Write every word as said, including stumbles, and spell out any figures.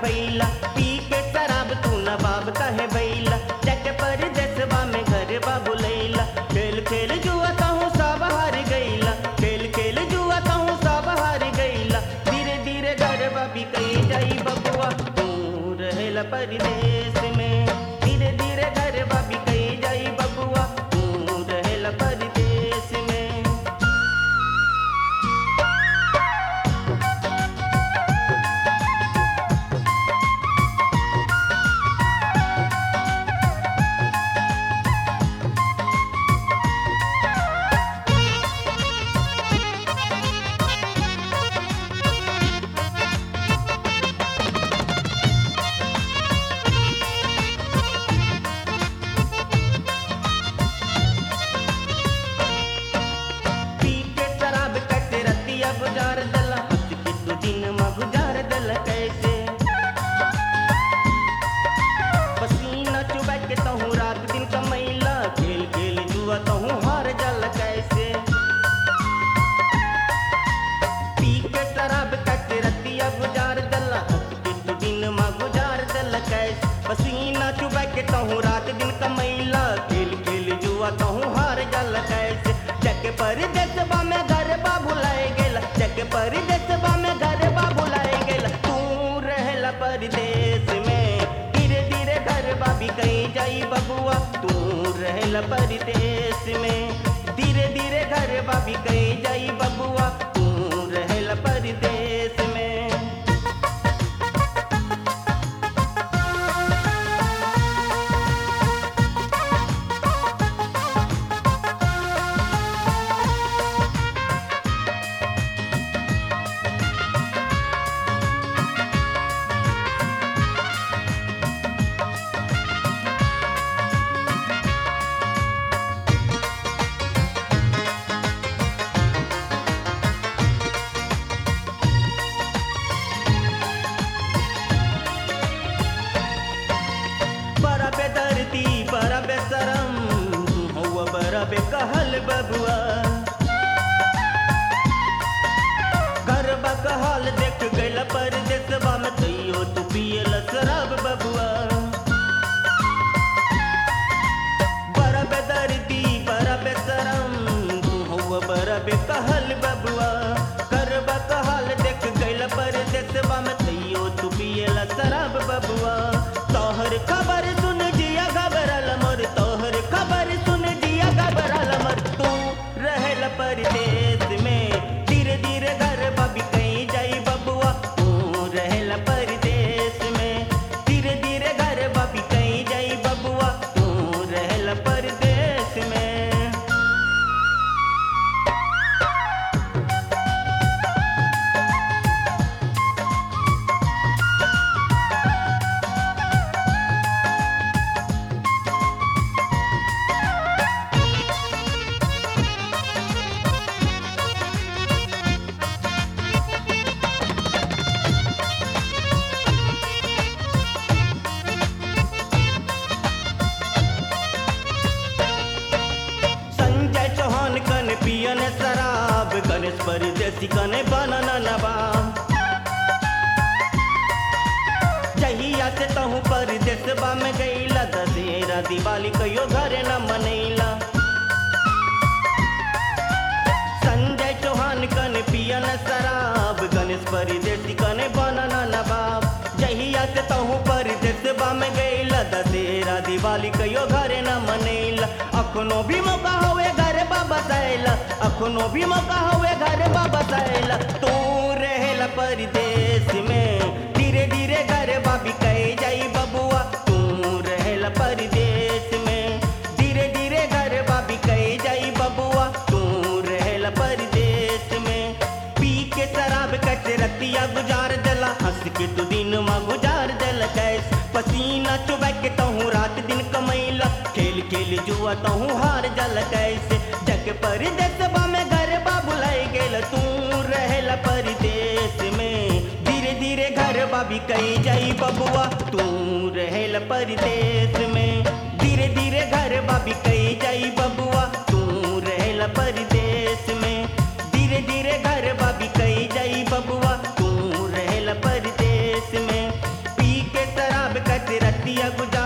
कैला, पी के शराब तू नवाब कहे बैला, जाके परदेसवा में घर बाबू लैला। खेल खेल जुआ कहूँ सब हार गईला, खेल खेल जुआ कहूँ सब हार गईला। धीरे धीरे घर बाबी कही जाई बबुआ तू रहेला परदेस में, धीरे धीरे घर बाबी कही जाई बबुआ तू रहेला परदेस में। गुजार दला हंस के तू दिन में गुजार दला कैसे, पसीना चुबा के तहूँ रात दिन कमैला, खेल खेल जुआ तहूँ हार जल कैसे। पी के शराब कट रतिया गुजार दला हंस के तू दिन में गुजार दला कैसे, पसीना चुबा के तहूँ रात दिन कमैला, खेल खेल जुआ तहूँ हार जल कैसे। जग परदेसवा में घर बा भुलाए गेला, जग परदेसवा में घर बा भुलाए गेला। तू रहेला परदेस में, धीरे धीरे घर बा भी कहीं जाई बबुआ तू रहेला परदेस में, धीरे धीरे घर बा भी कहीं जाई बबुआ तू रहेला परदेस में। बड़ा बेशरम हुआ बड़ा बेकहल बबुआ, घर बकहल देख गैला परदेसवा में तैयो तू पियला शराब बबुआ। बड़ा बेदर्दी बड़ा बेशरम हुआ बड़ा बेकहल बबुआ, घर बकहल देख गैला परदेसवा में तैयो तू पियला शराब बबुआ। तोहर खबर सुन जिया घबरल मोर, तोहर खबर सुन जिया घबरल मोर, तू रहेला परदेस में, धीरे धीरे घर बाबी कहीं जाई बबुआ तू रहेला परदेस में, धीरे धीरे घर बाबी कहीं जाई बबुआ तू रहेला परदेस में। पियन शराब गणेश परदेसी कने बनना नवाब, जहिया से तहूँ परदेसवा में गईला, दशहरा दिवाली कहियो घरे न मनैला। संजय चौहान कने पियन शराब गणेश परदेसी कने बनना नवाब, जहिया से तहूँ परदेसवा में गईला, दशहरा दिवाली कहियो घरे न मनैला। अखनो भी मौका होवे घर बाबा सैला, अखनो भी मौका होवे घर बाबा सैला, तू रहेला परदेस में, धीरे धीरे घर बाबी कही जाई बबुआ तू रहेला परदेस में, धीरे धीरे घर बाबी कही जाई बबुआ तू रहेला परदेस में। पी के शराब कट रतिया गुजार दला हंस के तू दिन में गुजार दल कैस, पसीना चुबा के तहूँ रात दिन कमैला, खेल खेल जुआ तहूँ हार जल कैसे। जग परदेसवा में घर बा भुलाई गेल तू रहेला परदेस में, धीरे धीरे घर बा भी कही जाई बबुआ तू रहेला परदेस में, धीरे धीरे घर बा भी कही जाई बबुआ तू रहेला परदेस में, धीरे धीरे घर बा भी कही जाई बबुआ तू रहेला परदेस में। रतिया गुजार